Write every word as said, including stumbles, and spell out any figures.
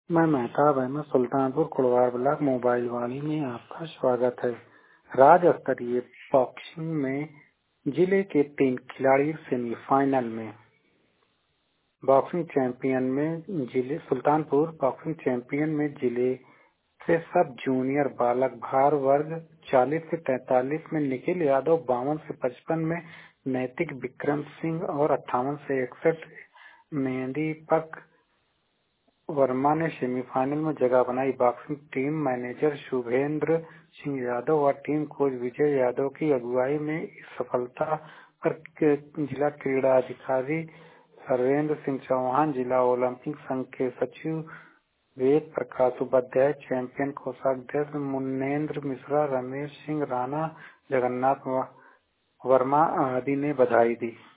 मैं Mehtab Ahmad Sultanpur Kudwar block mobile Vani में आपका स्वागत है। राज्य स्तरीय बॉक्सिंग में जिले के तीन खिलाड़ी सेमीफाइनल में। बॉक्सिंग चैंपियन में जिले सुल्तानपुर बॉक्सिंग चैंपियन में जिले से सब जूनियर बालक भार वर्ग चालीस से तैंतालीस में निखिल यादव, बावन से पचपन में नैतिक विक्रम सिंह और अट्ठावन से इकसठ मेहंदीपक वर्मा ने सेमीफाइनल में जगह बनाई। Boxing team manager Shubhendra Singh Yadav और टीम कोच विजय यादव की अगुवाई में इस सफलता पर जिला क्रीड़ा अधिकारी सर्वेंद्र सिंह चौहान, जिला ओलंपिक संघ के सचिव वेद प्रकाश उपाध्याय, चैंपियन कोषाध्यक्ष मुन्नेन्द्र मिश्रा, रमेश सिंह राणा, जगन्नाथ वर्मा आदि ने बधाई दी।